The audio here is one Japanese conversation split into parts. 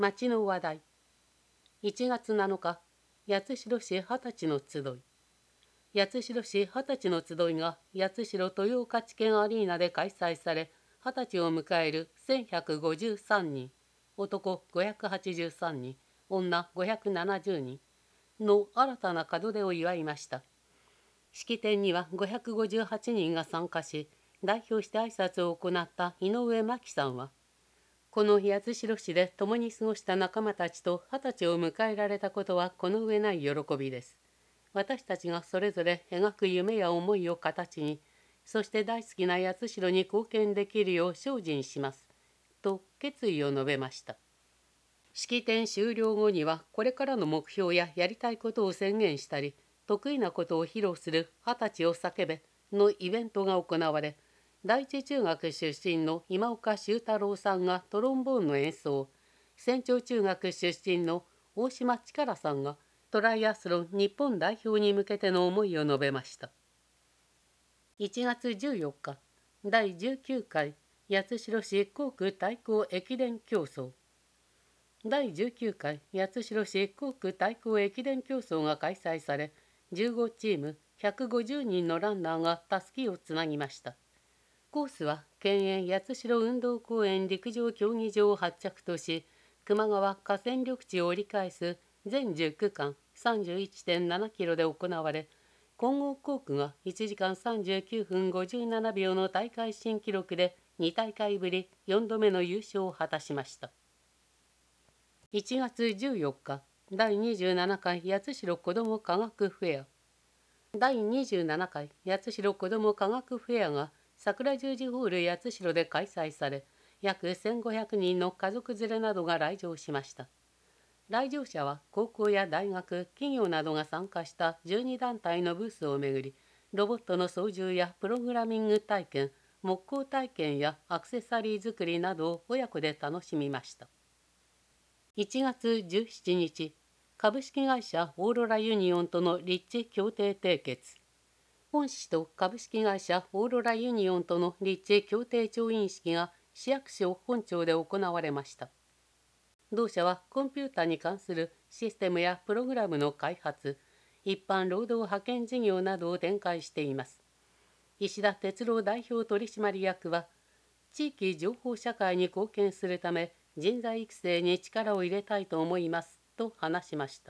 町の話題。1月7日、八代市二十歳の集い。八代市二十歳の集いが八代豊岡地検アリーナで開催され、二十歳を迎える1153人、男583人、女570人の新たな門出を祝いました。式典には558人が参加し、代表して挨拶を行った井上真紀さんは、この八代市で共に過ごした仲間たちと二十歳を迎えられたことはこの上ない喜びです。私たちがそれぞれ描く夢や思いを形に、そして大好きな八代に貢献できるよう精進します。と決意を述べました。式典終了後には、これからの目標ややりたいことを宣言したり、得意なことを披露する二十歳を叫べのイベントが行われ、第一中学出身の今岡修太郎さんがトロンボーンの演奏、船長中学出身の大島力さんがトライアスロン日本代表に向けての思いを述べました。1月14日、第19回八代市航空対抗駅伝競争。第19回八代市航空対抗駅伝競争が開催され、15チーム150人のランナーがたすきをつなぎました。コースは県営八代運動公園陸上競技場を発着とし、球磨川河川緑地を折り返す全10区間 31.7 キロで行われ、金剛工区が1時間39分57秒の大会新記録で2大会ぶり4度目の優勝を果たしました。1月14日、第27回八代子ども科学フェア。第27回八代子ども科学フェアが桜十字ホール八代で開催され、約1500人の家族連れなどが来場しました。来場者は高校や大学、企業などが参加した12団体のブースをめぐり、ロボットの操縦やプログラミング体験、木工体験やアクセサリー作りなどを親子で楽しみました。1月17日、株式会社オーロラユニオンとの立地協定締結。本市と株式会社オーロラユニオンとの立地協定調印式が市役所本庁で行われました。同社はコンピュータに関するシステムやプログラムの開発、一般労働派遣事業などを展開しています。石田哲郎代表取締役は、地域情報社会に貢献するため人材育成に力を入れたいと思いますと話しました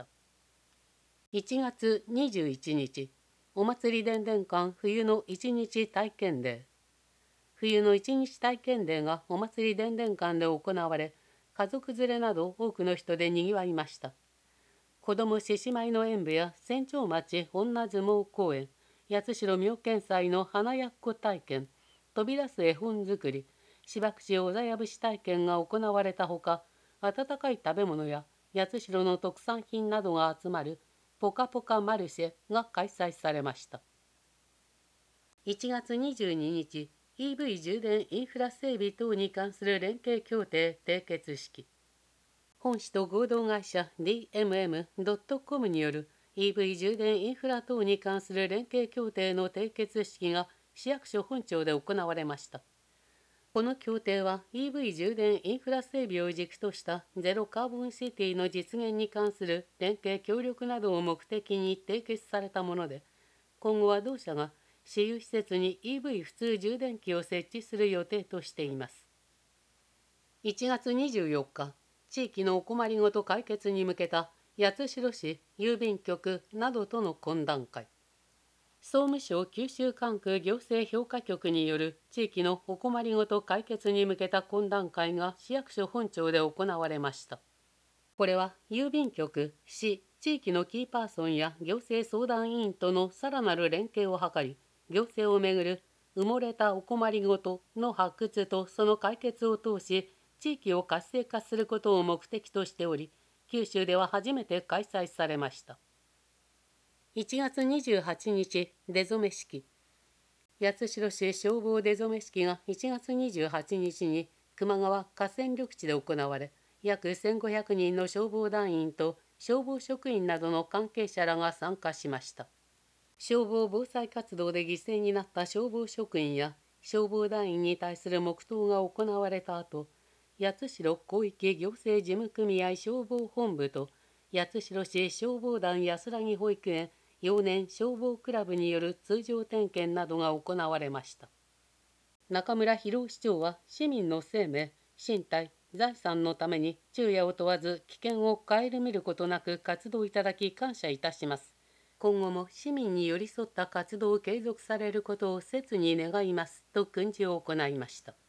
。1月21日、お祭り伝々館冬の一日体験デー。冬の一日体験デーがお祭り伝々館で行われ、家族連れなど多くの人でにぎわいました。子ども獅子舞の演舞や船長町女相撲公演、八代妙見祭の花やっこ体験、飛び出す絵本作り、芝口小座やぶし体験が行われたほか、温かい食べ物や八代の特産品などが集まるポカポカマルシェが開催されました。1月22日、EV 充電インフラ整備等に関する連携協定締結式。本市と合同会社 DMM.com による EV 充電インフラ等に関する連携協定の締結式が市役所本庁で行われました。この協定は EV 充電インフラ整備を軸としたゼロカーボンシティの実現に関する連携協力などを目的に締結されたもので、今後は同社が私有施設に EV 普通充電器を設置する予定としています。1月24日、地域のお困りごと解決に向けた八代市郵便局などとの懇談会。総務省九州管区行政評価局による地域のお困りごと解決に向けた懇談会が市役所本庁で行われました。これは郵便局、市、地域のキーパーソンや行政相談委員とのさらなる連携を図り、行政をめぐる埋もれたお困りごとの発掘とその解決を通し、地域を活性化することを目的としており、九州では初めて開催されました。1月28日、出初め式。八代市消防出初め式が1月28日に球磨川河川緑地で行われ、約1500人の消防団員と消防職員などの関係者らが参加しました。消防防災活動で犠牲になった消防職員や消防団員に対する黙祷が行われた後、 八代広域行政事務組合消防本部と八代市消防団安らぎ保育園幼年消防クラブによる通常点検などが行われました。中村博市長は市民の生命、身体、財産のために昼夜を問わず危険を顧みることなく活動いただき感謝いたします。今後も市民に寄り添った活動を継続されることを切に願いますと訓示を行いました。